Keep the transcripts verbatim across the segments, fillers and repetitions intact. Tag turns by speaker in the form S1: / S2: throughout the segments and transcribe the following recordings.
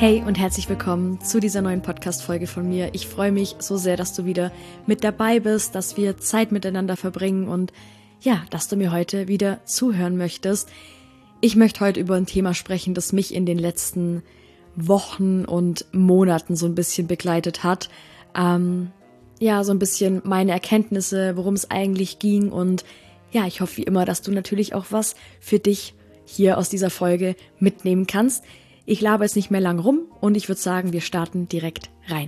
S1: Hey und herzlich willkommen zu dieser neuen Podcast-Folge von mir. Ich freue mich so sehr, dass du wieder mit dabei bist, dass wir Zeit miteinander verbringen und ja, dass du mir heute wieder zuhören möchtest. Ich möchte heute über ein Thema sprechen, das mich in den letzten Wochen und Monaten so ein bisschen begleitet hat. Ähm, ja, so ein bisschen meine Erkenntnisse, worum es eigentlich ging und ja, ich hoffe wie immer, dass du natürlich auch was für dich hier aus dieser Folge mitnehmen kannst. Ich laber jetzt nicht mehr lang rum und ich würde sagen, wir starten direkt rein.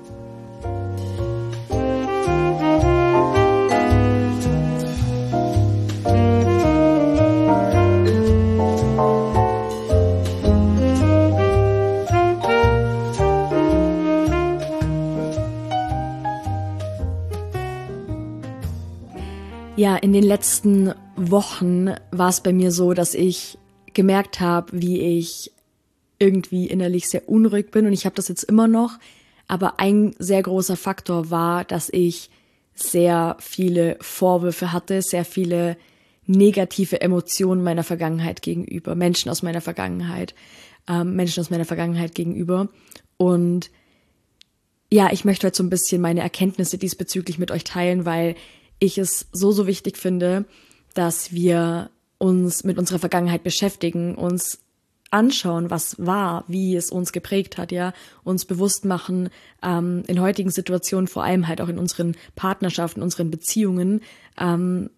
S1: Ja, in den letzten Wochen war es bei mir so, dass ich gemerkt habe, wie ich irgendwie innerlich sehr unruhig bin und ich habe das jetzt immer noch, aber ein sehr großer Faktor war, dass ich sehr viele Vorwürfe hatte, sehr viele negative Emotionen meiner Vergangenheit gegenüber, Menschen aus meiner Vergangenheit, ähm, Menschen aus meiner Vergangenheit gegenüber und ja, ich möchte heute so ein bisschen meine Erkenntnisse diesbezüglich mit euch teilen, weil ich es so, so wichtig finde, dass wir uns mit unserer Vergangenheit beschäftigen, uns anschauen, was war, wie es uns geprägt hat, ja, uns bewusst machen, ähm, in heutigen Situationen, vor allem halt auch in unseren Partnerschaften, unseren Beziehungen, ähm,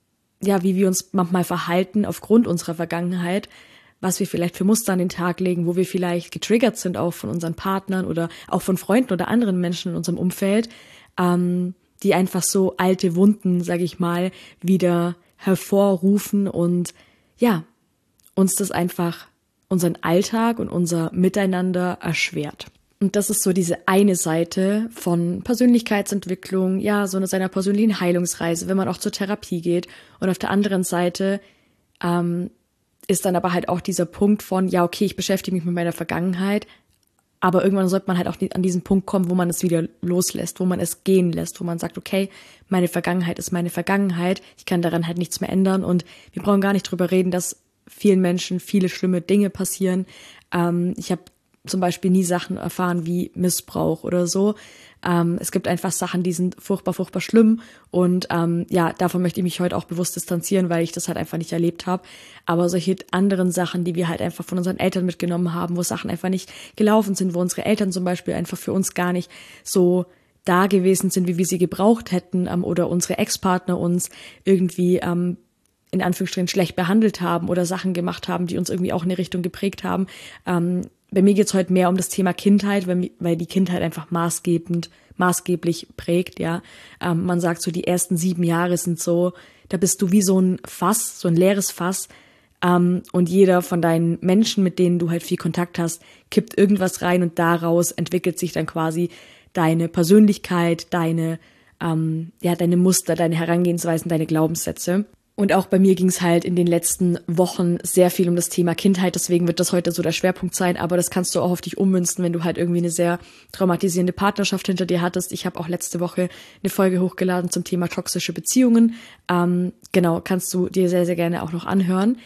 S1: ja, wie wir uns manchmal verhalten aufgrund unserer Vergangenheit, was wir vielleicht für Muster an den Tag legen, wo wir vielleicht getriggert sind auch von unseren Partnern oder auch von Freunden oder anderen Menschen in unserem Umfeld, ähm, die einfach so alte Wunden, sage ich mal, wieder hervorrufen und ja, uns das einfach unseren Alltag und unser Miteinander erschwert. Und das ist so diese eine Seite von Persönlichkeitsentwicklung, ja, so eine seiner persönlichen Heilungsreise, wenn man auch zur Therapie geht. Und auf der anderen Seite ähm, ist dann aber halt auch dieser Punkt von, ja, okay, ich beschäftige mich mit meiner Vergangenheit, aber irgendwann sollte man halt auch an diesen Punkt kommen, wo man es wieder loslässt, wo man es gehen lässt, wo man sagt, okay, meine Vergangenheit ist meine Vergangenheit, ich kann daran halt nichts mehr ändern und wir brauchen gar nicht drüber reden, dass vielen Menschen viele schlimme Dinge passieren. Ähm, ich habe zum Beispiel nie Sachen erfahren wie Missbrauch oder so. Ähm, es gibt einfach Sachen, die sind furchtbar, furchtbar schlimm und ähm, ja, davon möchte ich mich heute auch bewusst distanzieren, weil ich das halt einfach nicht erlebt habe. Aber solche anderen Sachen, die wir halt einfach von unseren Eltern mitgenommen haben, wo Sachen einfach nicht gelaufen sind, wo unsere Eltern zum Beispiel einfach für uns gar nicht so da gewesen sind, wie wir sie gebraucht hätten, ähm, oder unsere Ex-Partner uns irgendwie ähm, in Anführungsstrichen schlecht behandelt haben oder Sachen gemacht haben, die uns irgendwie auch in eine Richtung geprägt haben. Ähm, bei mir geht's heute mehr um das Thema Kindheit, weil, weil die Kindheit einfach maßgebend, maßgeblich prägt, ja. Ähm, man sagt so, die ersten sieben Jahre sind so, da bist du wie so ein Fass, so ein leeres Fass, ähm, und jeder von deinen Menschen, mit denen du halt viel Kontakt hast, kippt irgendwas rein und daraus entwickelt sich dann quasi deine Persönlichkeit, deine, ähm, ja, deine Muster, deine Herangehensweisen, deine Glaubenssätze. Und auch bei mir ging es halt in den letzten Wochen sehr viel um das Thema Kindheit, deswegen wird das heute so der Schwerpunkt sein, aber das kannst du auch auf dich ummünzen, wenn du halt irgendwie eine sehr traumatisierende Partnerschaft hinter dir hattest. Ich habe auch letzte Woche eine Folge hochgeladen zum Thema toxische Beziehungen. Ähm, genau, kannst du dir sehr, sehr gerne auch noch anhören.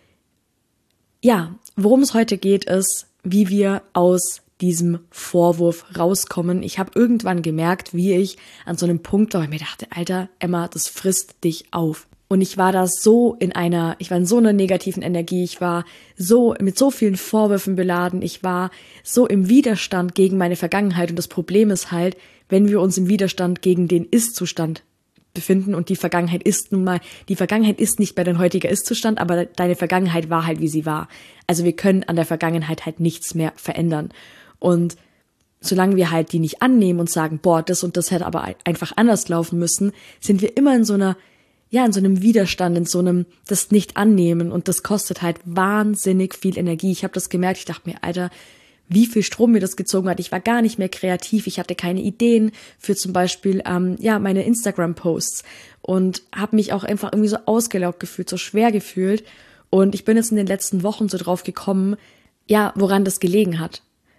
S1: Ja, worum es heute geht, ist, wie wir aus diesem Vorwurf rauskommen. Ich habe irgendwann gemerkt, wie ich an so einem Punkt war, wo ich mir dachte, Alter, Emma, das frisst dich auf. Und ich war da so in einer, ich war in so einer negativen Energie, ich war so mit so vielen Vorwürfen beladen, ich war so im Widerstand gegen meine Vergangenheit. Und das Problem ist halt, wenn wir uns im Widerstand gegen den Ist-Zustand befinden und die Vergangenheit ist nun mal, die Vergangenheit ist nicht mehr dein heutiger Ist-Zustand, aber deine Vergangenheit war halt, wie sie war. Also wir können an der Vergangenheit halt nichts mehr verändern. Und solange wir halt die nicht annehmen und sagen, boah, das und das hätte aber einfach anders laufen müssen, sind wir immer in so einer ja, in so einem Widerstand, in so einem, das nicht annehmen und das kostet halt wahnsinnig viel Energie. Ich habe das gemerkt, ich dachte mir, Alter, wie viel Strom mir das gezogen hat. Ich war gar nicht mehr kreativ, ich hatte keine Ideen für zum Beispiel, ähm, ja, meine Instagram-Posts und habe mich auch einfach irgendwie so ausgelaugt gefühlt, so schwer gefühlt und ich bin jetzt in den letzten Wochen so drauf gekommen, ja, woran das gelegen hat.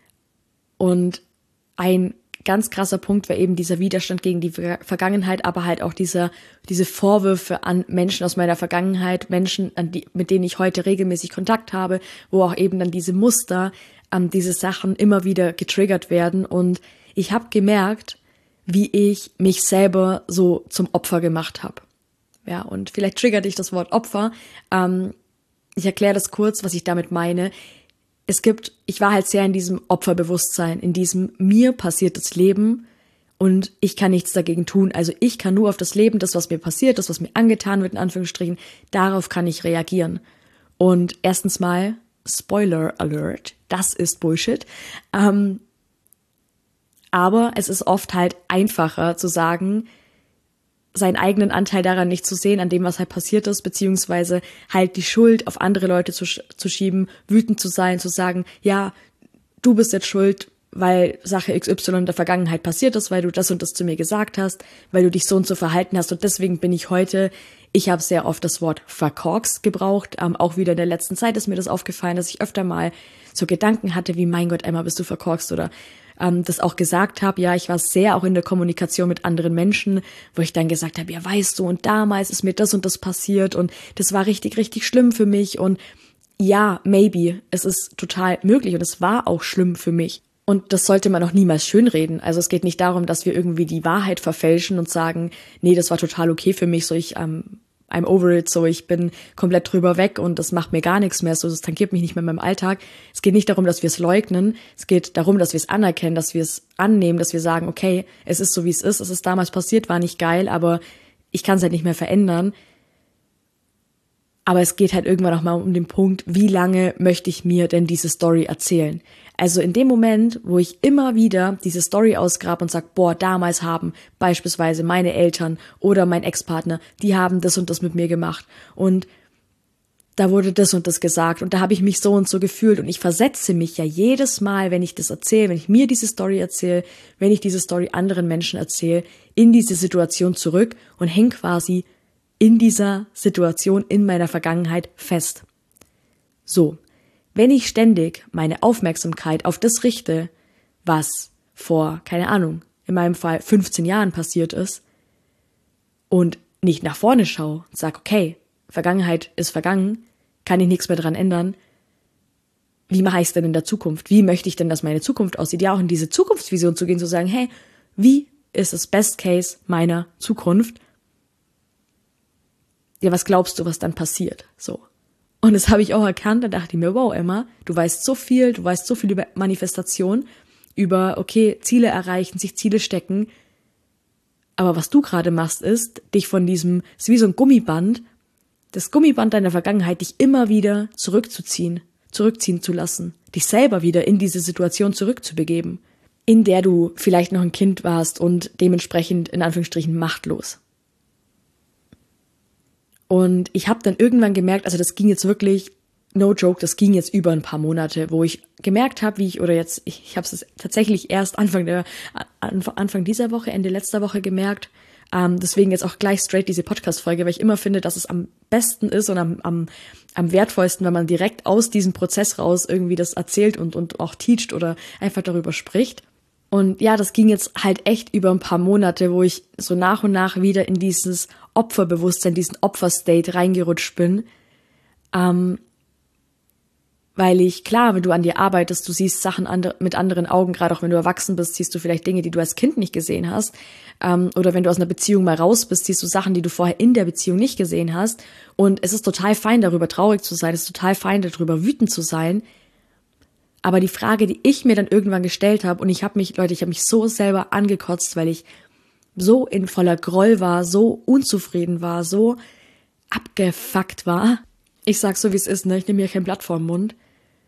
S1: Und ein ganz krasser Punkt war eben dieser Widerstand gegen die Vergangenheit, aber halt auch dieser, diese Vorwürfe an Menschen aus meiner Vergangenheit, Menschen, an die, mit denen ich heute regelmäßig Kontakt habe, wo auch eben dann diese Muster ähm, diese Sachen immer wieder getriggert werden. Und ich habe gemerkt, wie ich mich selber so zum Opfer gemacht habe. Ja, und vielleicht triggert dich das Wort Opfer. Ähm, ich erkläre das kurz, was ich damit meine. Es gibt, ich war halt sehr in diesem Opferbewusstsein, in diesem mir passiert das Leben und ich kann nichts dagegen tun. Also ich kann nur auf das Leben, das, was mir passiert, das, was mir angetan wird, in Anführungsstrichen, darauf kann ich reagieren. Und erstens mal, Spoiler Alert, das ist Bullshit. Ähm, aber es ist oft halt einfacher zu sagen, seinen eigenen Anteil daran nicht zu sehen, an dem, was halt passiert ist, beziehungsweise halt die Schuld auf andere Leute zu, zu schieben, wütend zu sein, zu sagen, ja, du bist jetzt schuld, weil Sache X Y in der Vergangenheit passiert ist, weil du das und das zu mir gesagt hast, weil du dich so und so verhalten hast und deswegen bin ich heute, ich habe sehr oft das Wort verkorkst gebraucht, ähm, auch wieder in der letzten Zeit ist mir das aufgefallen, dass ich öfter mal so Gedanken hatte, wie mein Gott, Emma, bist du verkorkst oder ähm, das auch gesagt habe, ja, ich war sehr auch in der Kommunikation mit anderen Menschen, wo ich dann gesagt habe, ja, weißt du, und damals ist mir das und das passiert und das war richtig, richtig schlimm für mich und ja, maybe, es ist total möglich und es war auch schlimm für mich. Und das sollte man auch niemals schönreden. Also es geht nicht darum, dass wir irgendwie die Wahrheit verfälschen und sagen, nee, das war total okay für mich, so ich, ähm, I'm over it, so ich bin komplett drüber weg und das macht mir gar nichts mehr, so das tangiert mich nicht mehr in meinem Alltag. Es geht nicht darum, dass wir es leugnen, es geht darum, dass wir es anerkennen, dass wir es annehmen, dass wir sagen, okay, es ist so, wie es ist, es ist damals passiert, war nicht geil, aber ich kann es halt nicht mehr verändern. Aber es geht halt irgendwann auch mal um den Punkt, wie lange möchte ich mir denn diese Story erzählen? Also in dem Moment, wo ich immer wieder diese Story ausgrabe und sage, boah, damals haben beispielsweise meine Eltern oder mein Ex-Partner, die haben das und das mit mir gemacht und da wurde das und das gesagt und da habe ich mich so und so gefühlt und ich versetze mich ja jedes Mal, wenn ich das erzähle, wenn ich mir diese Story erzähle, wenn ich diese Story anderen Menschen erzähle, in diese Situation zurück und hänge quasi in dieser Situation in meiner Vergangenheit fest. So. Wenn ich ständig meine Aufmerksamkeit auf das richte, was vor, keine Ahnung, in meinem Fall fünfzehn Jahren passiert ist und nicht nach vorne schaue und sage, okay, Vergangenheit ist vergangen, kann ich nichts mehr dran ändern, wie mache ich es denn in der Zukunft? Wie möchte ich denn, dass meine Zukunft aussieht? Ja, auch in diese Zukunftsvision zu gehen, zu sagen, hey, wie ist das Best Case meiner Zukunft? Ja, was glaubst du, was dann passiert? So. Und das habe ich auch erkannt, da dachte ich mir, wow, Emma, du weißt so viel, du weißt so viel über Manifestation, über, okay, Ziele erreichen, sich Ziele stecken. Aber was du gerade machst, ist, dich von diesem, es ist wie so ein Gummiband, das Gummiband deiner Vergangenheit, dich immer wieder zurückzuziehen, zurückziehen zu lassen, dich selber wieder in diese Situation zurückzubegeben, in der du vielleicht noch ein Kind warst und dementsprechend in Anführungsstrichen machtlos. Und ich habe dann irgendwann gemerkt, also das ging jetzt wirklich, no joke, das ging jetzt über ein paar Monate, wo ich gemerkt habe, wie ich, oder jetzt, ich, ich habe es tatsächlich erst Anfang der Anfang dieser Woche, Ende letzter Woche gemerkt. Ähm, deswegen jetzt auch gleich straight diese Podcast-Folge, weil ich immer finde, dass es am besten ist und am, am, am wertvollsten, wenn man direkt aus diesem Prozess raus irgendwie das erzählt und, und auch teacht oder einfach darüber spricht. Und ja, das ging jetzt halt echt über ein paar Monate, wo ich so nach und nach wieder in dieses Opferbewusstsein, diesen Opferstate reingerutscht bin. Ähm, weil ich, klar, wenn du an dir arbeitest, du siehst Sachen andre, mit anderen Augen, gerade auch wenn du erwachsen bist, siehst du vielleicht Dinge, die du als Kind nicht gesehen hast. Ähm, oder wenn du aus einer Beziehung mal raus bist, siehst du Sachen, die du vorher in der Beziehung nicht gesehen hast. Und es ist total fein, darüber traurig zu sein, es ist total fein, darüber wütend zu sein. Aber die Frage, die ich mir dann irgendwann gestellt habe, und ich habe mich, Leute, ich habe mich so selber angekotzt, weil ich so in voller Groll war, so unzufrieden war, so abgefuckt war. Ich sag so, wie es ist, ne? Ich nehme mir kein Blatt vor den Mund.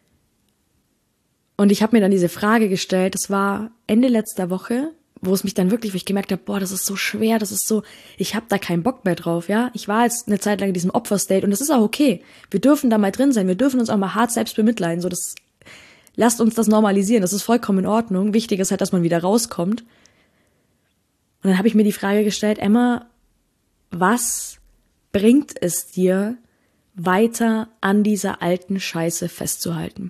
S1: Und ich habe mir dann diese Frage gestellt, das war Ende letzter Woche, wo es mich dann wirklich, wo ich gemerkt habe, boah, das ist so schwer, das ist so, ich habe da keinen Bock mehr drauf, ja. Ich war jetzt eine Zeit lang in diesem Opferstate und das ist auch okay. Wir dürfen da mal drin sein, wir dürfen uns auch mal hart selbst bemitleiden, so das, lasst uns das normalisieren, das ist vollkommen in Ordnung. Wichtig ist halt, dass man wieder rauskommt. Und dann habe ich mir die Frage gestellt, Emma, was bringt es dir, weiter an dieser alten Scheiße festzuhalten?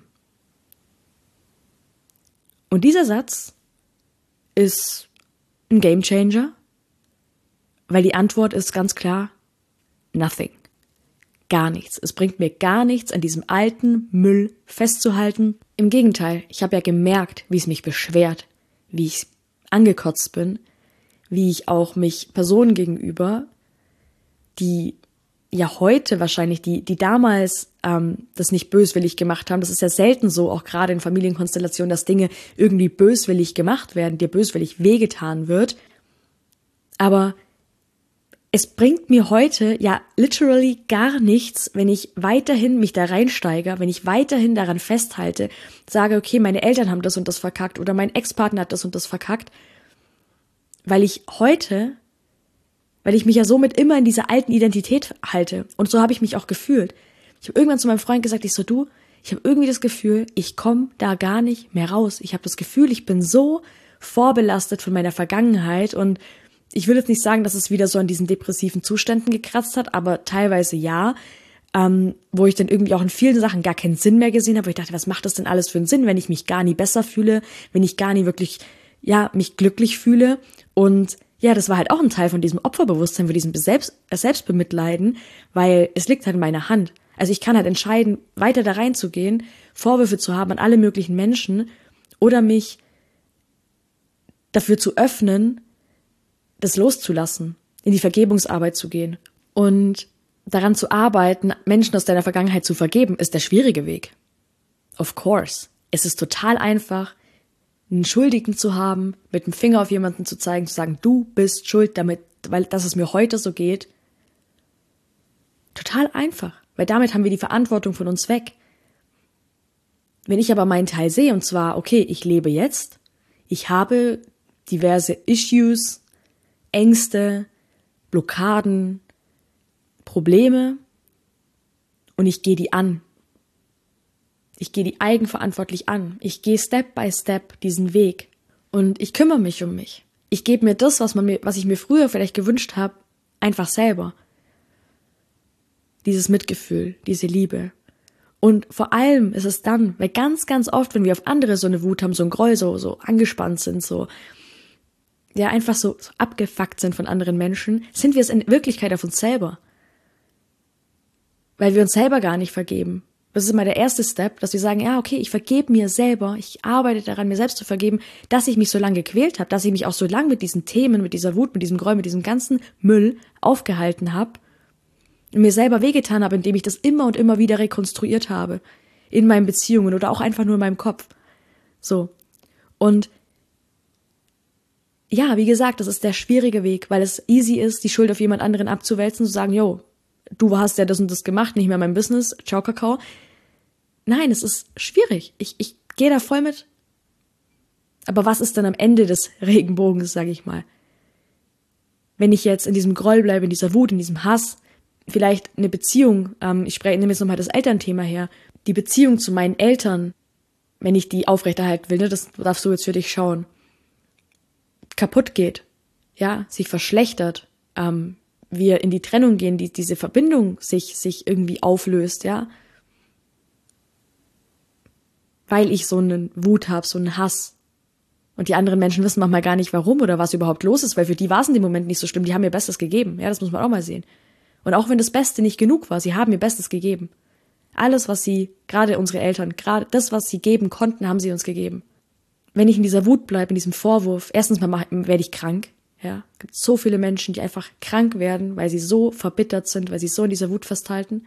S1: Und dieser Satz ist ein Gamechanger, weil die Antwort ist ganz klar, nothing. Gar nichts. Es bringt mir gar nichts, an diesem alten Müll festzuhalten. Im Gegenteil, ich habe ja gemerkt, wie es mich beschwert, wie ich angekotzt bin, wie ich auch mich Personen gegenüber, die ja heute wahrscheinlich, die die damals ähm, das nicht böswillig gemacht haben, das ist ja selten so, auch gerade in Familienkonstellationen, dass Dinge irgendwie böswillig gemacht werden, dir böswillig wehgetan wird. Aber es bringt mir heute ja literally gar nichts, wenn ich weiterhin mich da reinsteige, wenn ich weiterhin daran festhalte, sage, okay, meine Eltern haben das und das verkackt oder mein Ex-Partner hat das und das verkackt, weil ich heute, weil ich mich ja somit immer in dieser alten Identität halte. Und so habe ich mich auch gefühlt. Ich habe irgendwann zu meinem Freund gesagt, ich so, du, ich habe irgendwie das Gefühl, ich komme da gar nicht mehr raus. Ich habe das Gefühl, ich bin so vorbelastet von meiner Vergangenheit und ich will jetzt nicht sagen, dass es wieder so an diesen depressiven Zuständen gekratzt hat, aber teilweise ja, ähm, wo ich dann irgendwie auch in vielen Sachen gar keinen Sinn mehr gesehen habe, wo ich dachte, was macht das denn alles für einen Sinn, wenn ich mich gar nie besser fühle, wenn ich gar nie wirklich, ja, mich glücklich fühle. Und ja, das war halt auch ein Teil von diesem Opferbewusstsein, von diesem Selbst, Selbstbemitleiden, weil es liegt halt in meiner Hand. Also ich kann halt entscheiden, weiter da reinzugehen, Vorwürfe zu haben an alle möglichen Menschen oder mich dafür zu öffnen, das loszulassen, in die Vergebungsarbeit zu gehen. Und daran zu arbeiten, Menschen aus deiner Vergangenheit zu vergeben, ist der schwierige Weg. Of course. Es ist total einfach, einen Schuldigen zu haben, mit dem Finger auf jemanden zu zeigen, zu sagen, du bist schuld damit, weil dass es mir heute so geht. Total einfach, weil damit haben wir die Verantwortung von uns weg. Wenn ich aber meinen Teil sehe, und zwar, okay, ich lebe jetzt, ich habe diverse Issues, Ängste, Blockaden, Probleme und ich gehe die an. Ich gehe die eigenverantwortlich an. Ich gehe Step by Step diesen Weg und ich kümmere mich um mich. Ich gebe mir das, was man mir, was ich mir früher vielleicht gewünscht habe, einfach selber. Dieses Mitgefühl, diese Liebe. Und vor allem ist es dann, weil ganz, ganz oft, wenn wir auf andere so eine Wut haben, so ein Groll, so, so angespannt sind, so ja einfach so, so abgefuckt sind von anderen Menschen, sind wir es in Wirklichkeit auf uns selber. Weil wir uns selber gar nicht vergeben. Das ist immer der erste Step, dass wir sagen, ja, okay, ich vergebe mir selber, ich arbeite daran, mir selbst zu vergeben, dass ich mich so lange gequält habe, dass ich mich auch so lange mit diesen Themen, mit dieser Wut, mit diesem Groll, mit diesem ganzen Müll aufgehalten habe und mir selber wehgetan habe, indem ich das immer und immer wieder rekonstruiert habe. In meinen Beziehungen oder auch einfach nur in meinem Kopf. So. Und ja, wie gesagt, das ist der schwierige Weg, weil es easy ist, die Schuld auf jemand anderen abzuwälzen, zu sagen, yo, du hast ja das und das gemacht, nicht mehr mein Business, ciao Kakao. Nein, es ist schwierig. Ich, ich gehe da voll mit. Aber was ist dann am Ende des Regenbogens, sage ich mal? Wenn ich jetzt in diesem Groll bleibe, in dieser Wut, in diesem Hass, vielleicht eine Beziehung, ähm, ich spreche, nehme jetzt nochmal das Elternthema her, die Beziehung zu meinen Eltern, wenn ich die aufrechterhalten will, ne, das darfst du jetzt für dich schauen, kaputt geht, ja, sich verschlechtert, ähm, wir in die Trennung gehen, die, diese Verbindung sich, sich irgendwie auflöst, ja, weil ich so einen Wut habe, so einen Hass. Und die anderen Menschen wissen manchmal gar nicht, warum oder was überhaupt los ist, weil für die war es in dem Moment nicht so schlimm, die haben ihr Bestes gegeben, ja, das muss man auch mal sehen. Und auch wenn das Beste nicht genug war, sie haben ihr Bestes gegeben. Alles, was sie, gerade unsere Eltern, gerade das, was sie geben konnten, haben sie uns gegeben. Wenn ich in dieser Wut bleibe, in diesem Vorwurf, erstens mal werde ich krank. Ja, es gibt so viele Menschen, die einfach krank werden, weil sie so verbittert sind, weil sie so in dieser Wut festhalten.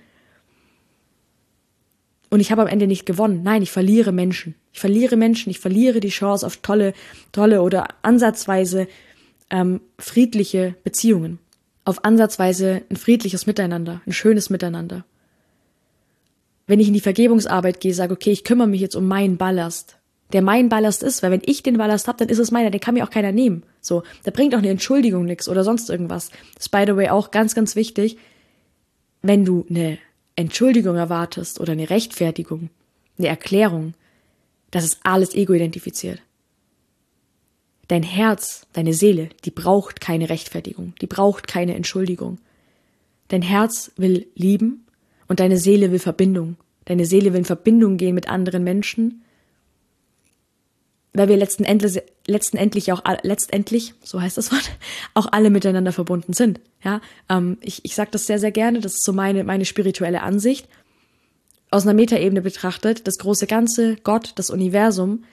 S1: Und ich habe am Ende nicht gewonnen. Nein, ich verliere Menschen. Ich verliere Menschen, ich verliere die Chance auf tolle, tolle oder ansatzweise ähm, friedliche Beziehungen. Auf ansatzweise ein friedliches Miteinander, ein schönes Miteinander. Wenn ich in die Vergebungsarbeit gehe, sage, okay, ich kümmere mich jetzt um meinen Ballast, der mein Ballast ist, weil wenn ich den Ballast habe, dann ist es meiner, den kann mir auch keiner nehmen. So, da bringt auch eine Entschuldigung nichts oder sonst irgendwas. Das ist by the way auch ganz, ganz wichtig, wenn du eine Entschuldigung erwartest oder eine Rechtfertigung, eine Erklärung, das ist alles ego-identifiziert. Dein Herz, deine Seele, die braucht keine Rechtfertigung, die braucht keine Entschuldigung. Dein Herz will lieben und deine Seele will Verbindung. Deine Seele will in Verbindung gehen mit anderen Menschen, weil wir letzten Endlich, letzten endlich auch letztendlich, so heißt das Wort, auch alle miteinander verbunden sind. Ja, ähm, ich ich sage das sehr sehr gerne. Das ist so meine meine spirituelle Ansicht. aus einer Metaebene betrachtet, das große Ganze, Gott, das Universum,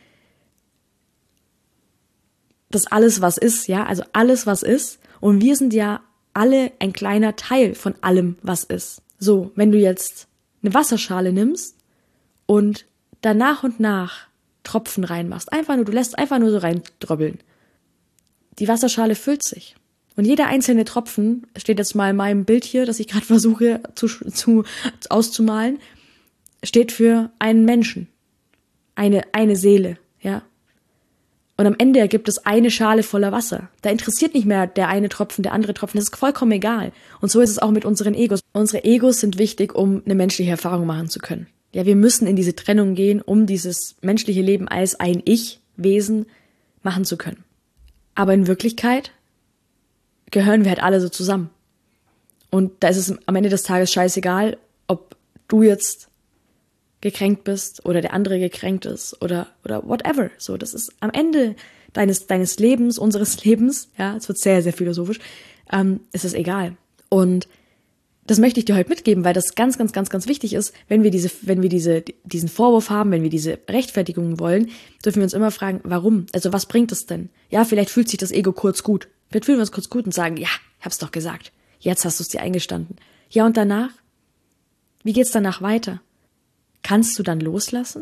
S1: das alles, was ist, ja, also alles, was ist. Und wir sind ja alle ein kleiner Teil von allem, was ist. So, wenn du jetzt eine Wasserschale nimmst und da nach und nach Tropfen reinmachst, einfach nur, du lässt einfach nur so reindröbbeln. Die Wasserschale füllt sich. Und jeder einzelne Tropfen, steht jetzt mal in meinem Bild hier, das ich gerade versuche zu, zu, auszumalen, steht für einen Menschen. Eine, eine Seele, ja. Und am Ende ergibt es eine Schale voller Wasser. Da interessiert nicht mehr der eine Tropfen, der andere Tropfen. Das ist vollkommen egal. Und so ist es auch mit unseren Egos. Unsere Egos sind wichtig, um eine menschliche Erfahrung machen zu können. Ja, wir müssen in diese Trennung gehen, um dieses menschliche Leben als ein Ich-Wesen machen zu können. Aber in Wirklichkeit gehören wir halt alle so zusammen. Und da ist es am Ende des Tages scheißegal, ob du jetzt gekränkt bist oder der andere gekränkt ist oder oder whatever. So, das ist am Ende deines deines Lebens, unseres Lebens, ja, es wird sehr, sehr philosophisch, ähm, ist es egal. Und das möchte ich dir heute mitgeben, weil das ganz, ganz, ganz, ganz wichtig ist, wenn wir diese, wenn wir diese, diesen Vorwurf haben, wenn wir diese Rechtfertigung wollen, dürfen wir uns immer fragen, warum? Also was bringt es denn? Ja, vielleicht fühlt sich das Ego kurz gut. Vielleicht fühlen wir uns kurz gut und sagen, ja, ich hab's doch gesagt. Jetzt hast du es dir eingestanden. Ja, und danach? Wie geht's danach weiter? Kannst du dann loslassen?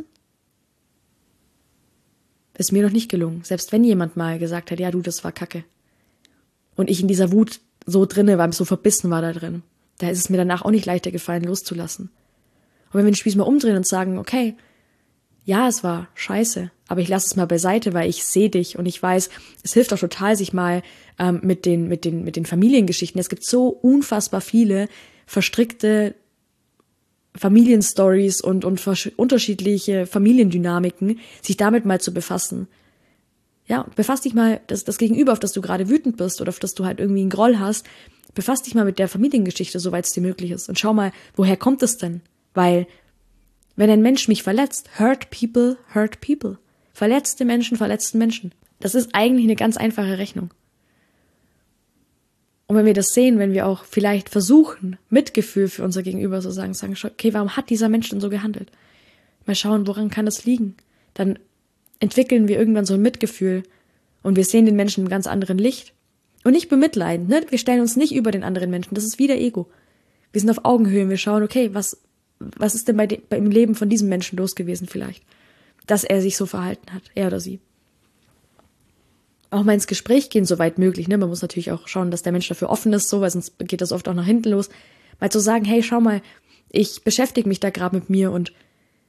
S1: Ist mir noch nicht gelungen. Selbst wenn jemand mal gesagt hat, ja du, das war Kacke. Und ich in dieser Wut so drinne war, so verbissen war da drin. Da ist es mir danach auch nicht leichter gefallen, loszulassen. Und wenn wir den Spieß mal umdrehen und sagen, okay, ja, es war scheiße, aber ich lasse es mal beiseite, weil ich sehe dich und ich weiß, es hilft auch total, sich mal ähm, mit den, mit den, mit den Familiengeschichten. Es gibt so unfassbar viele verstrickte Familienstories und, und unterschiedliche Familiendynamiken, sich damit mal zu befassen. Ja, befass dich mal, das, das Gegenüber, auf das du gerade wütend bist oder auf das du halt irgendwie einen Groll hast, befass dich mal mit der Familiengeschichte, soweit es dir möglich ist. Und schau mal, woher kommt es denn? Weil, wenn ein Mensch mich verletzt, hurt people, hurt people. Verletzte Menschen, verletzten Menschen. Das ist eigentlich eine ganz einfache Rechnung. Und wenn wir das sehen, wenn wir auch vielleicht versuchen, Mitgefühl für unser Gegenüber zu sagen, sagen, okay, warum hat dieser Mensch denn so gehandelt? Mal schauen, woran kann das liegen? Dann entwickeln wir irgendwann so ein Mitgefühl und wir sehen den Menschen im ganz anderen Licht. Und nicht bemitleiden, ne? Wir stellen uns nicht über den anderen Menschen, das ist wieder Ego. Wir sind auf Augenhöhe und wir schauen, okay, was, was ist denn bei dem, beim Leben von diesem Menschen los gewesen vielleicht? Dass er sich so verhalten hat, er oder sie. Auch mal ins Gespräch gehen, soweit möglich, ne? Man muss natürlich auch schauen, dass der Mensch dafür offen ist, so, weil sonst geht das oft auch nach hinten los. Mal zu sagen, hey, schau mal, ich beschäftige mich da gerade mit mir und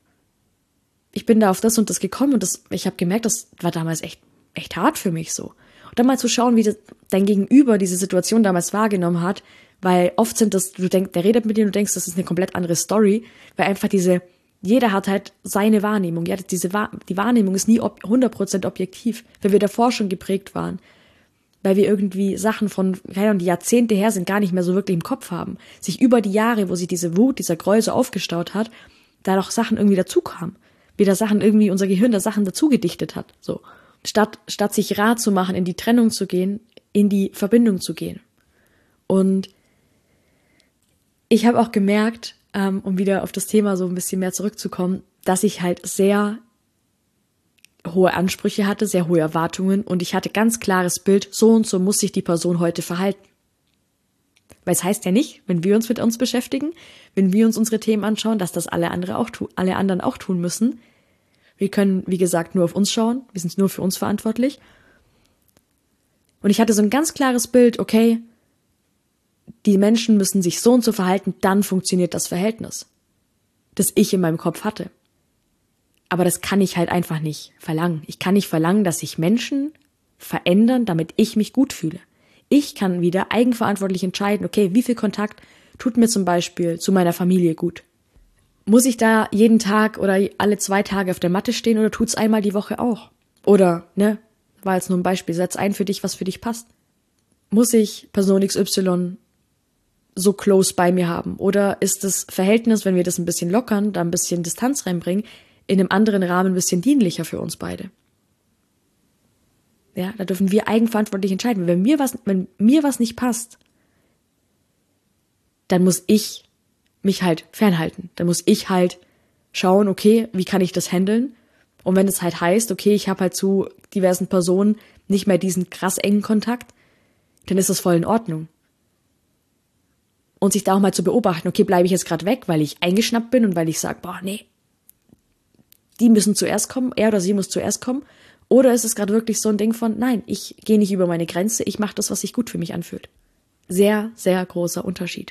S1: ich bin da auf das und das gekommen und das, ich habe gemerkt, das war damals echt, echt hart für mich so. Und dann mal zu schauen, wie das, dein Gegenüber diese Situation damals wahrgenommen hat, weil oft sind das, du denkst, der redet mit dir und du denkst, das ist eine komplett andere Story, weil einfach diese, jeder hat halt seine Wahrnehmung, ja, diese, die Wahrnehmung ist nie ob, hundert Prozent objektiv, weil wir davor schon geprägt waren, weil wir irgendwie Sachen von, keine Ahnung, die Jahrzehnte her sind, gar nicht mehr so wirklich im Kopf haben, sich über die Jahre, wo sich diese Wut, dieser Groll so aufgestaut hat, da noch Sachen irgendwie dazukamen, wieder Sachen irgendwie, unser Gehirn da Sachen dazu gedichtet hat, so. Statt, statt sich rar zu machen, in die Trennung zu gehen, in die Verbindung zu gehen. Und ich habe auch gemerkt, ähm, um wieder auf das Thema so ein bisschen mehr zurückzukommen, dass ich halt sehr hohe Ansprüche hatte, sehr hohe Erwartungen und ich hatte ganz klares Bild, so und so muss sich die Person heute verhalten. Weil es heißt ja nicht, wenn wir uns mit uns beschäftigen, wenn wir uns unsere Themen anschauen, dass das alle andere auch tu- alle anderen auch tun müssen. Wir können, wie gesagt, nur auf uns schauen. Wir sind nur für uns verantwortlich. Und ich hatte so ein ganz klares Bild, okay, die Menschen müssen sich so und so verhalten, dann funktioniert das Verhältnis, das ich in meinem Kopf hatte. Aber das kann ich halt einfach nicht verlangen. Ich kann nicht verlangen, dass sich Menschen verändern, damit ich mich gut fühle. Ich kann wieder eigenverantwortlich entscheiden, okay, wie viel Kontakt tut mir zum Beispiel zu meiner Familie gut? Muss ich da jeden Tag oder alle zwei Tage auf der Matte stehen oder tut's einmal die Woche auch? Oder, ne, war jetzt nur ein Beispiel, setz ein für dich, was für dich passt. Muss ich Person X Y so close bei mir haben? Oder ist das Verhältnis, wenn wir das ein bisschen lockern, da ein bisschen Distanz reinbringen, in einem anderen Rahmen ein bisschen dienlicher für uns beide? Ja, da dürfen wir eigenverantwortlich entscheiden. Wenn mir was, wenn mir was nicht passt, dann muss ich mich halt fernhalten. Dann muss ich halt schauen, okay, wie kann ich das handeln? Und wenn es halt heißt, okay, ich habe halt zu diversen Personen nicht mehr diesen krass engen Kontakt, dann ist das voll in Ordnung. Und sich da auch mal zu beobachten, okay, bleibe ich jetzt gerade weg, weil ich eingeschnappt bin und weil ich sage, boah, nee, die müssen zuerst kommen, er oder sie muss zuerst kommen. Oder ist es gerade wirklich so ein Ding von, nein, ich gehe nicht über meine Grenze, ich mache das, was sich gut für mich anfühlt. Sehr, sehr großer Unterschied.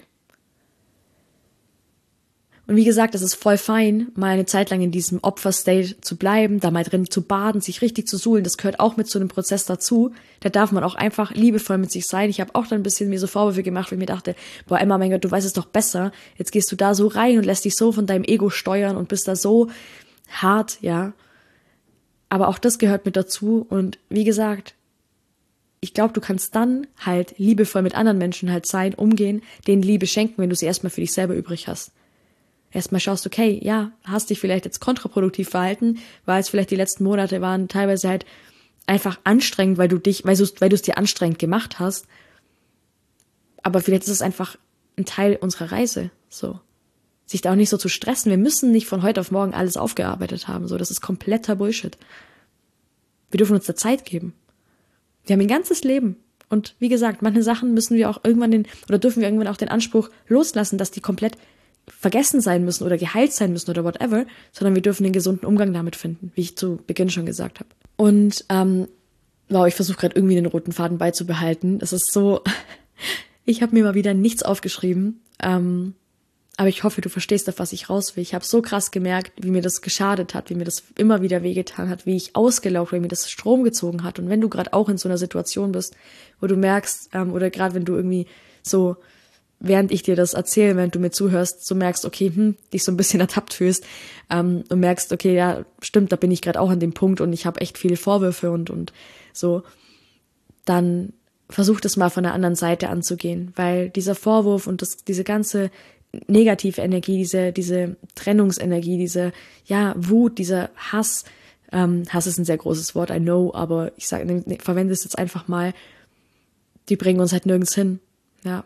S1: Und wie gesagt, es ist voll fein, mal eine Zeit lang in diesem Opfer-State zu bleiben, da mal drin zu baden, sich richtig zu suhlen. Das gehört auch mit zu einem Prozess dazu. Da darf man auch einfach liebevoll mit sich sein. Ich habe auch dann ein bisschen mir so Vorwürfe gemacht, weil ich mir dachte, boah, Emma, mein Gott, du weißt es doch besser. Jetzt gehst du da so rein und lässt dich so von deinem Ego steuern und bist da so hart, ja. Aber auch das gehört mit dazu. Und wie gesagt, ich glaube, du kannst dann halt liebevoll mit anderen Menschen halt sein, umgehen, denen Liebe schenken, wenn du sie erstmal für dich selber übrig hast. Erstmal schaust, okay, ja, hast dich vielleicht jetzt kontraproduktiv verhalten, weil es vielleicht die letzten Monate waren teilweise halt einfach anstrengend, weil du dich, weil du weil du es dir anstrengend gemacht hast. Aber vielleicht ist es einfach ein Teil unserer Reise, so. Sich da auch nicht so zu stressen. Wir müssen nicht von heute auf morgen alles aufgearbeitet haben, so. Das ist kompletter Bullshit. Wir dürfen uns da Zeit geben. Wir haben ein ganzes Leben. Und wie gesagt, manche Sachen müssen wir auch irgendwann den, oder dürfen wir irgendwann auch den Anspruch loslassen, dass die komplett vergessen sein müssen oder geheilt sein müssen oder whatever, sondern wir dürfen den gesunden Umgang damit finden, wie ich zu Beginn schon gesagt habe. Und ähm, wow, ich versuche gerade irgendwie den roten Faden beizubehalten. Es ist so, ich habe mir mal wieder nichts aufgeschrieben, ähm, aber ich hoffe, du verstehst, auf was ich raus will. Ich habe so krass gemerkt, wie mir das geschadet hat, wie mir das immer wieder wehgetan hat, wie ich ausgelaugt, wie mir das Strom gezogen hat. Und wenn du gerade auch in so einer Situation bist, wo du merkst, ähm, oder gerade wenn du irgendwie so, während ich dir das erzähle, während du mir zuhörst, so merkst, okay, hm, dich so ein bisschen ertappt fühlst, ähm, und merkst, okay, ja, stimmt, da bin ich gerade auch an dem Punkt und ich habe echt viele Vorwürfe und und so, dann versuch das mal von der anderen Seite anzugehen, weil dieser Vorwurf und das diese ganze negative Energie, diese diese Trennungsenergie, diese ja Wut, dieser Hass, ähm, Hass ist ein sehr großes Wort, I know, aber ich sage, ne, verwende es jetzt einfach mal, die bringen uns halt nirgends hin, ja.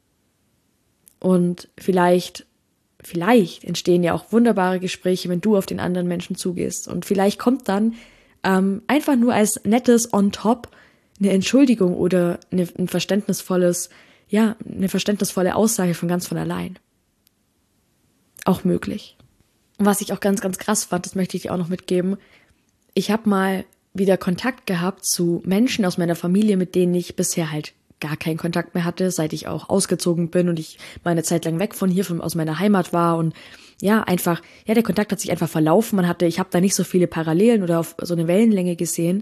S1: Und vielleicht, vielleicht entstehen ja auch wunderbare Gespräche, wenn du auf den anderen Menschen zugehst. Und vielleicht kommt dann ähm, einfach nur als nettes on top eine Entschuldigung oder eine, ein verständnisvolles, ja, eine verständnisvolle Aussage von ganz von allein. Auch möglich. Und was ich auch ganz, ganz krass fand, das möchte ich dir auch noch mitgeben. Ich habe mal wieder Kontakt gehabt zu Menschen aus meiner Familie, mit denen ich bisher halt gar keinen Kontakt mehr hatte, seit ich auch ausgezogen bin und ich mal eine Zeit lang weg von hier, von, aus meiner Heimat war und ja, einfach, ja, der Kontakt hat sich einfach verlaufen, man hatte, ich habe da nicht so viele Parallelen oder auf so eine Wellenlänge gesehen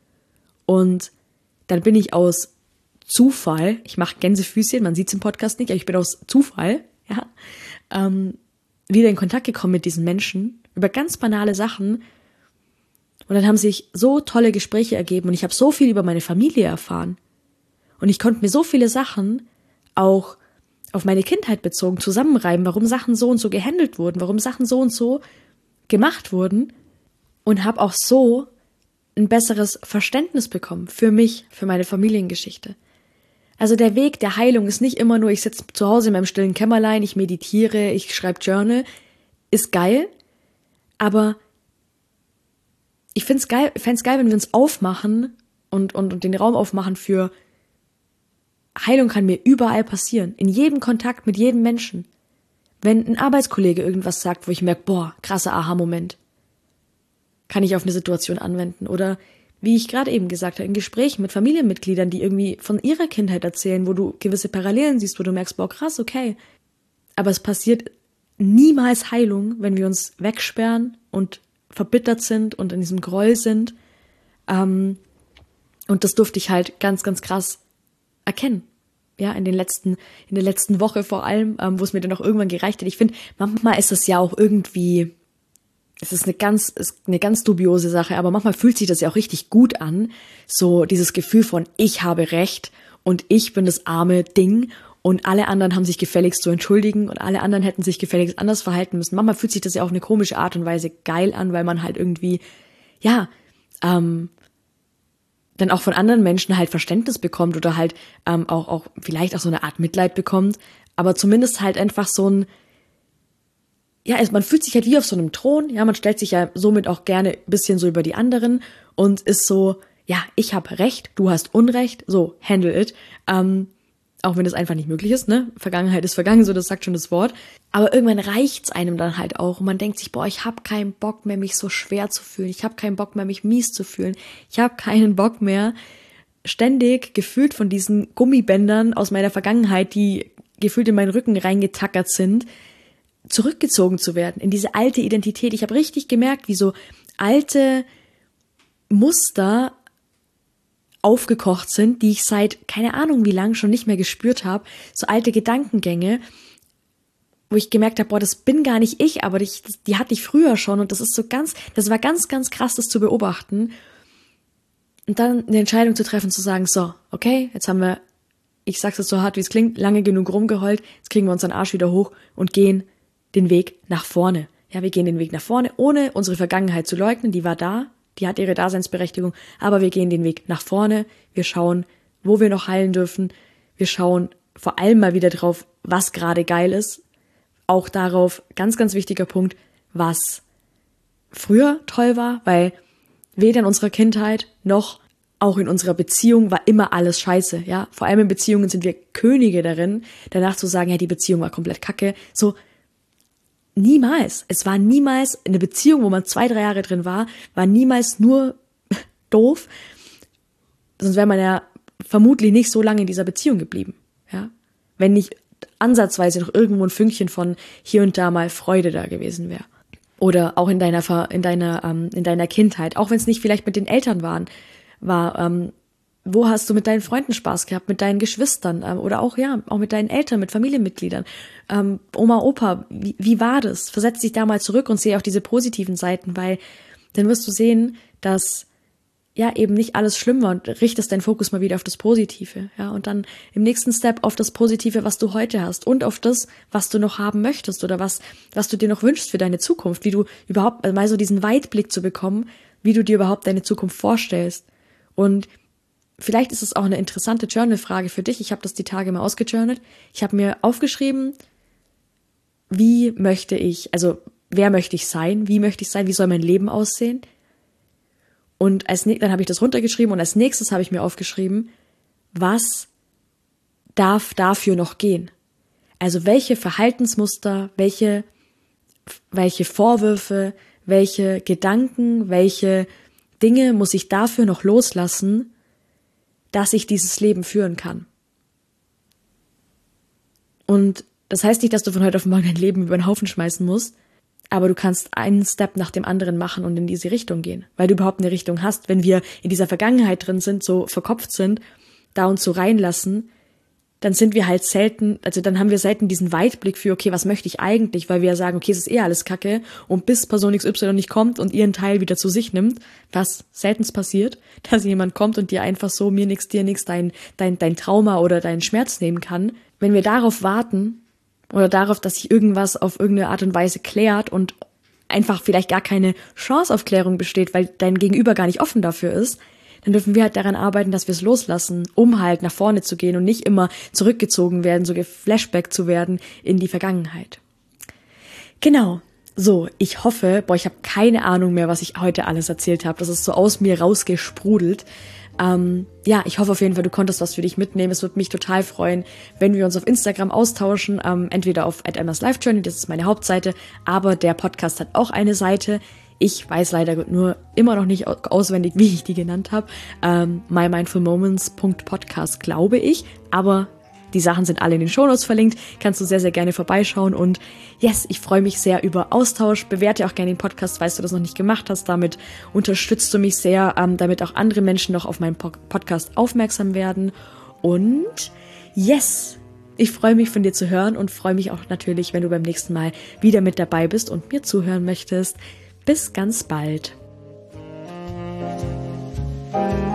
S1: und dann bin ich aus Zufall, ich mache Gänsefüßchen, man sieht's im Podcast nicht, aber ich bin aus Zufall, ja, ähm, wieder in Kontakt gekommen mit diesen Menschen über ganz banale Sachen und dann haben sich so tolle Gespräche ergeben und ich habe so viel über meine Familie erfahren. Und ich konnte mir so viele Sachen auch auf meine Kindheit bezogen zusammenreiben, warum Sachen so und so gehandelt wurden, warum Sachen so und so gemacht wurden und habe auch so ein besseres Verständnis bekommen für mich, für meine Familiengeschichte. Also der Weg der Heilung ist nicht immer nur, ich sitze zu Hause in meinem stillen Kämmerlein, ich meditiere, ich schreibe Journal, ist geil, aber ich find's geil, fänd's geil, wenn wir uns aufmachen und, und, und den Raum aufmachen für Heilung kann mir überall passieren, in jedem Kontakt mit jedem Menschen. Wenn ein Arbeitskollege irgendwas sagt, wo ich merke, boah, krasser Aha-Moment, kann ich auf eine Situation anwenden. Oder wie ich gerade eben gesagt habe, in Gesprächen mit Familienmitgliedern, die irgendwie von ihrer Kindheit erzählen, wo du gewisse Parallelen siehst, wo du merkst, boah, krass, okay. Aber es passiert niemals Heilung, wenn wir uns wegsperren und verbittert sind und in diesem Groll sind. Ähm, und das durfte ich halt ganz, ganz krass erkennen. Ja, in den letzten, in der letzten Woche vor allem, ähm, wo es mir dann auch irgendwann gereicht hat. Ich finde, manchmal ist es ja auch irgendwie, es ist eine ganz, ist eine ganz dubiose Sache, aber manchmal fühlt sich das ja auch richtig gut an. So dieses Gefühl von, ich habe Recht und ich bin das arme Ding und alle anderen haben sich gefälligst zu entschuldigen und alle anderen hätten sich gefälligst anders verhalten müssen. Manchmal fühlt sich das ja auf eine komische Art und Weise geil an, weil man halt irgendwie, ja, ähm, dann auch von anderen Menschen halt Verständnis bekommt oder halt ähm, auch, auch vielleicht auch so eine Art Mitleid bekommt, aber zumindest halt einfach so ein, ja, also man fühlt sich halt wie auf so einem Thron, ja, man stellt sich ja somit auch gerne ein bisschen so über die anderen und ist so, ja, ich habe Recht, du hast Unrecht, so, handle it. Ähm, auch wenn das einfach nicht möglich ist, ne? Vergangenheit ist vergangen, so, das sagt schon das Wort. Aber irgendwann reicht's einem dann halt auch und man denkt sich, boah, ich habe keinen Bock mehr, mich so schwer zu fühlen. Ich habe keinen Bock mehr, mich mies zu fühlen. Ich habe keinen Bock mehr, ständig gefühlt von diesen Gummibändern aus meiner Vergangenheit, die gefühlt in meinen Rücken reingetackert sind, zurückgezogen zu werden, in diese alte Identität. Ich habe richtig gemerkt, wie so alte Muster aufgekocht sind, die ich seit keine Ahnung wie lang schon nicht mehr gespürt habe. So alte Gedankengänge, wo ich gemerkt habe, boah, das bin gar nicht ich, aber die, die hatte ich früher schon und das ist so ganz, das war ganz, ganz krass, das zu beobachten. Und dann eine Entscheidung zu treffen, zu sagen, so, okay, jetzt haben wir, ich sag's jetzt so hart, wie es klingt, lange genug rumgeheult, jetzt kriegen wir unseren Arsch wieder hoch und gehen den Weg nach vorne. Ja, wir gehen den Weg nach vorne, ohne unsere Vergangenheit zu leugnen, die war da, die hat ihre Daseinsberechtigung, aber wir gehen den Weg nach vorne, wir schauen, wo wir noch heilen dürfen, wir schauen vor allem mal wieder drauf, was gerade geil ist, auch darauf, ganz, ganz wichtiger Punkt, was früher toll war, weil weder in unserer Kindheit noch auch in unserer Beziehung war immer alles scheiße, ja. Vor allem in Beziehungen sind wir Könige darin, danach zu sagen, ja, die Beziehung war komplett kacke. So, niemals. Es war niemals eine Beziehung, wo man zwei, drei Jahre drin war, war niemals nur doof. Sonst wäre man ja vermutlich nicht so lange in dieser Beziehung geblieben, ja. Wenn nicht ansatzweise noch irgendwo ein Fünkchen von hier und da mal Freude da gewesen wäre. Oder auch in deiner, in deiner, ähm, in deiner Kindheit, auch wenn es nicht vielleicht mit den Eltern waren, war, ähm, wo hast du mit deinen Freunden Spaß gehabt, mit deinen Geschwistern ähm, oder auch, ja, auch mit deinen Eltern, mit Familienmitgliedern, ähm, Oma, Opa, wie, wie war das? Versetz dich da mal zurück und sehe auch diese positiven Seiten, weil dann wirst du sehen, dass ja eben nicht alles schlimm war und richtest deinen Fokus mal wieder auf das Positive, ja, und dann im nächsten Step auf das Positive, was du heute hast und auf das, was du noch haben möchtest oder was, was du dir noch wünschst für deine Zukunft, wie du überhaupt mal so diesen Weitblick zu bekommen, wie du dir überhaupt deine Zukunft vorstellst. Und vielleicht ist es auch eine interessante Journal-Frage für dich. Ich habe das die Tage mal ausgejournalt. Ich habe mir aufgeschrieben, wie möchte ich, also wer möchte ich sein, wie möchte ich sein, wie soll mein Leben aussehen? Und als dann habe ich das runtergeschrieben und als nächstes habe ich mir aufgeschrieben, was darf dafür noch gehen? Also welche Verhaltensmuster, welche, welche Vorwürfe, welche Gedanken, welche Dinge muss ich dafür noch loslassen, dass ich dieses Leben führen kann. Und das heißt nicht, dass du von heute auf morgen dein Leben über den Haufen schmeißen musst, aber du kannst einen Step nach dem anderen machen und in diese Richtung gehen, weil du überhaupt eine Richtung hast. Wenn wir in dieser Vergangenheit drin sind, so verkopft sind, da uns so reinlassen, dann sind wir halt selten, also dann haben wir selten diesen Weitblick für, okay, was möchte ich eigentlich, weil wir sagen, okay, es ist eh alles Kacke und bis Person X Y nicht kommt und ihren Teil wieder zu sich nimmt, was seltenst passiert, dass jemand kommt und dir einfach so, mir nix, dir nix, dein, dein, dein Trauma oder deinen Schmerz nehmen kann. Wenn wir darauf warten oder darauf, dass sich irgendwas auf irgendeine Art und Weise klärt und einfach vielleicht gar keine Chance auf Klärung besteht, weil dein Gegenüber gar nicht offen dafür ist, dann dürfen wir halt daran arbeiten, dass wir es loslassen, um halt nach vorne zu gehen und nicht immer zurückgezogen werden, so geflashback zu werden in die Vergangenheit. Genau, so, ich hoffe, boah, ich habe keine Ahnung mehr, was ich heute alles erzählt habe. Das ist so aus mir rausgesprudelt. Ähm, ja, ich hoffe auf jeden Fall, du konntest was für dich mitnehmen. Es würde mich total freuen, wenn wir uns auf Instagram austauschen, ähm, entweder auf at emmas life journey, das ist meine Hauptseite, aber der Podcast hat auch eine Seite. Ich weiß leider nur immer noch nicht auswendig, wie ich die genannt habe. Ähm, my mindful moments punkt podcast, glaube ich. Aber die Sachen sind alle in den Shownotes verlinkt. Kannst du sehr, sehr gerne vorbeischauen. Und yes, ich freue mich sehr über Austausch. Bewerte auch gerne den Podcast, falls du das noch nicht gemacht hast. Damit unterstützt du mich sehr, ähm, damit auch andere Menschen noch auf meinen Podcast aufmerksam werden. Und yes, ich freue mich von dir zu hören und freue mich auch natürlich, wenn du beim nächsten Mal wieder mit dabei bist und mir zuhören möchtest. Bis ganz bald.